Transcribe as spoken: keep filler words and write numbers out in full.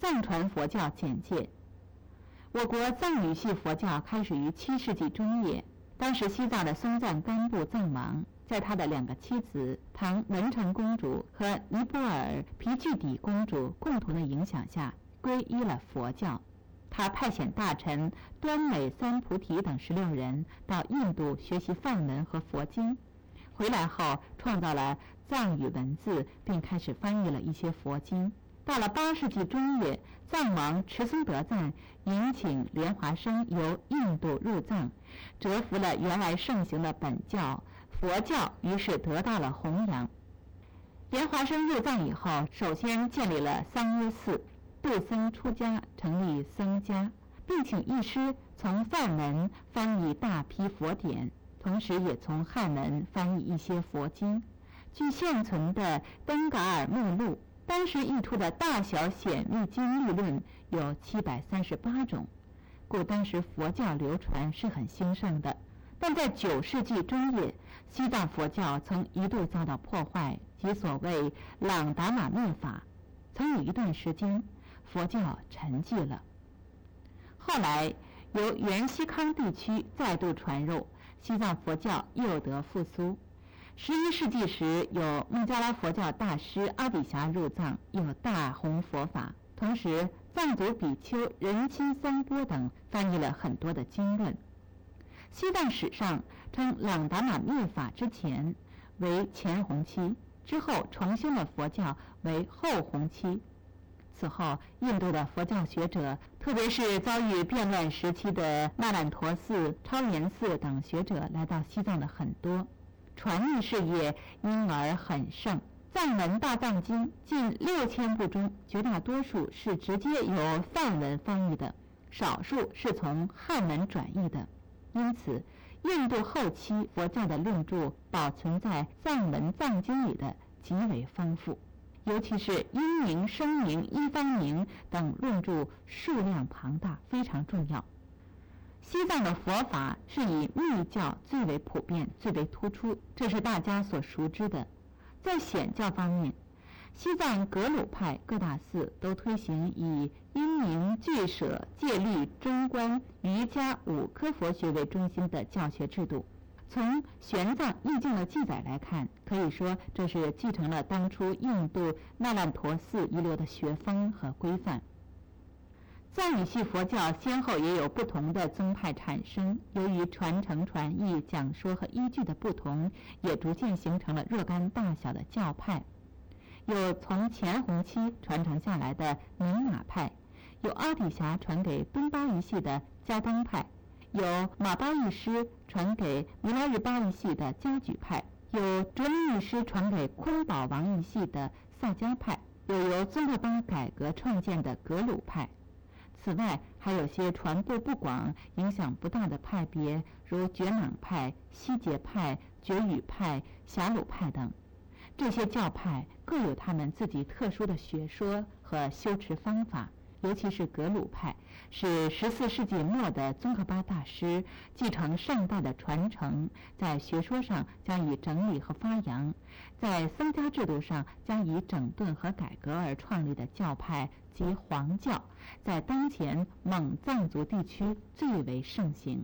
藏传佛教简介。我国藏语系佛教开始于七世纪中叶，当时西藏的松赞干布藏王在他的两个妻子唐文成公主和尼泊尔皮具底公主共同的影响下皈依了佛教。他派遣大臣端美三菩提等十六人到印度学习梵文和佛经，回来后创造了藏语文字，并开始翻译了一些佛经。到了八世纪中叶，藏王持松德赞迎请莲华生由印度入藏，折服了原来盛行的本教佛教，于是得到了弘扬。莲华生入藏以后，首先建立了桑耶寺，度僧出家，成立僧家，并请译师从梵文翻译大批佛典，同时也从汉文翻译一些佛经。据现存的登噶尔目录，当时译出的大小显密经律论有七百三十八种，故当时佛教流传是很兴盛的。但在九世纪中叶，西藏佛教曾一度遭到破坏，即所谓朗达玛灭法，曾有一段时间佛教沉寂了。后来由原西康地区再度传入，西藏佛教又得复苏。十一世纪时，有孟加拉佛教大师阿底峡入藏，又大弘佛法。同时，藏族比丘仁钦桑波等翻译了很多的经论。西藏史上称朗达玛灭法之前为前弘期，之后重修了佛教为后弘期。此后，印度的佛教学者，特别是遭遇变乱时期的那烂陀寺、超莲寺等学者来到西藏的很多，传译事业因而很盛。藏文大藏经近六千部中，绝大多数是直接由梵文翻译的，少数是从汉文转译的。因此，印度后期佛教的论著保存在藏文藏经里的极为丰富，尤其是因明、声明、一方明等论著数量庞大，非常重要。西藏的佛法是以密教最为普遍、最为突出，这是大家所熟知的。在显教方面，西藏格鲁派各大寺都推行以因明、俱舍、戒律、中观、瑜伽五科佛学为中心的教学制度。从玄奘译经的记载来看，可以说这是继承了当初印度那烂陀寺遗留的学风和规范。藏语系佛教先后也有不同的宗派产生，由于传承传译、讲说和依据的不同，也逐渐形成了若干大小的教派。有从前弘期传承下来的宁玛派，有阿底峡传给敦巴一系的加当派，有马巴义师传给弥拉日巴一系的加举派，有卓林义师传给昆宝王一系的萨迦派，有由宗喀巴改革创建的格鲁派。此外，还有些传播不广、影响不大的派别，如觉莽派、希杰派、觉语派、霞鲁派等。这些教派各有他们自己特殊的学说和修持方法，尤其是格鲁派，是十四世纪末的宗喀巴大师继承上代的传承，在学说上将以整理和发扬，在僧家制度上将以整顿和改革而创立的教派及黄教，在当前蒙藏族地区最为盛行。